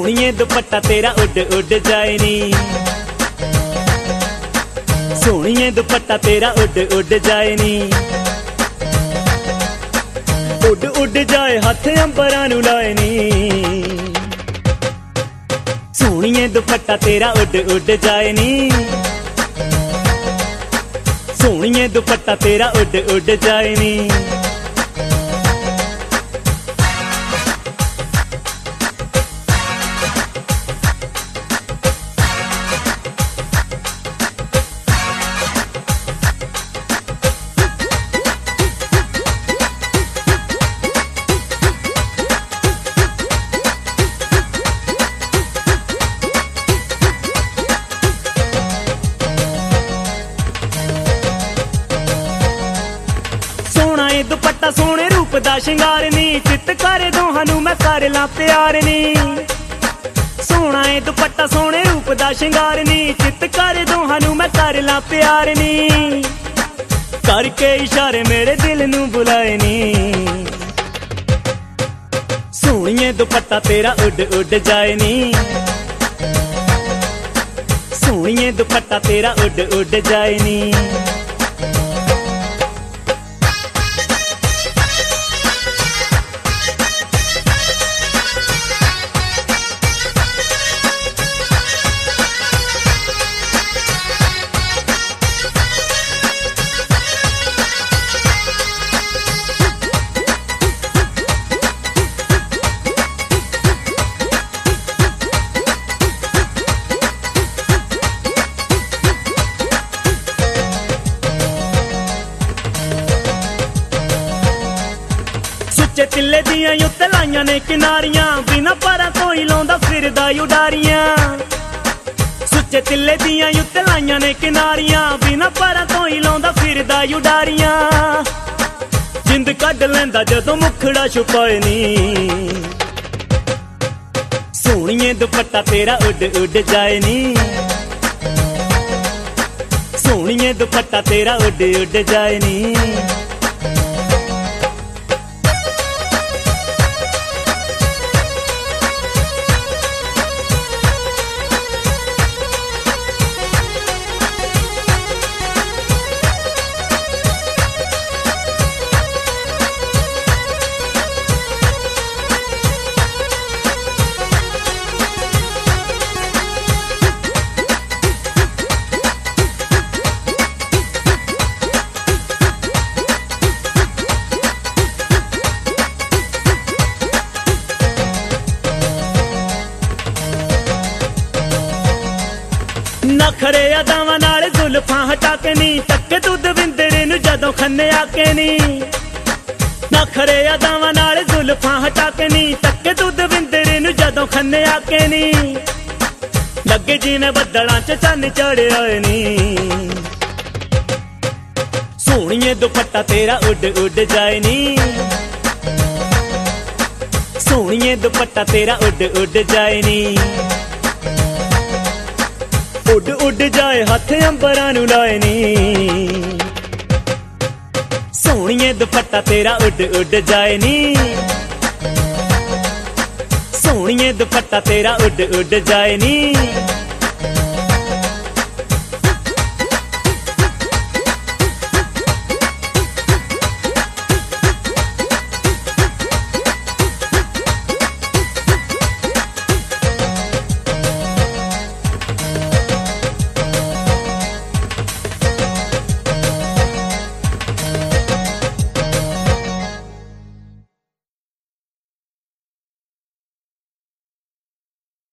सोहणिए दुपट्टा तेरा उड उड जाए नी, सोहणिए दुपट्टा तेरा उड उड जाए नी। उड उड जाए हाथ अंबरां नूं लाए नी, सोहणिए दुपट्टा तेरा उड उड जाए नी, सोहणिए दुपट्टा तेरा उड उड जाए नी। दुपट्टा सोहणे रूप दा शिंगार नी, चित करे दोहां नूं मैं कर ला प्यार नी। सोहणा ए दुपट्टा सोहणे रूप दा शिंगार नी, चित करे दोहां नूं मैं कर ला प्यार नी। करके इशारे मेरे दिल नूं बुलाए नी, सोहणिए दुपट्टा तेरा उड उड जाए नी, सोहणिए दुपट्टा तेरा उड उड जाए नी। सुच्चे तिल्ले दियां उत्ते लाइयां ने किनारियां, बिना पारा कोई लाउंदा फिरदा उडारियां। सुच्चे तिल्ले दियां उत्ते लाइयां ने किनारियां, बिना पारा कोई लाउंदा फिरदा उडारियां। जिंद कढ लैंदा जदों मुखड़ा छुपाए नी, सोहणिए दुपट्टा तेरा उड उड जाए नी, सोहणिए दुपट्टा तेरा उड उड जाए नी। नखरे अदावां नाल जुल्फां हटा के नी, तक्के दुध विंदरे नूं जदों खन्ने आके नी। नखरे अदावां नाल जुल्फां हटा के नी, तक्के दुध विंदरे नूं जदों खन्ने आके नी। लगे जिवें बद्दलां च चन्न चढ़े होए नी, सोहणिए दुपट्टा तेरा उड उड जाए नी, सोहणिए दुपट्टा तेरा उड उड जाए नी। उड उड जाए हाथ अंबरां नूं लाए नी, सोहणिए दुपट्टा तेरा उड उड जाए नी, सोहणिए दुपट्टा तेरा उड उड जाए नी।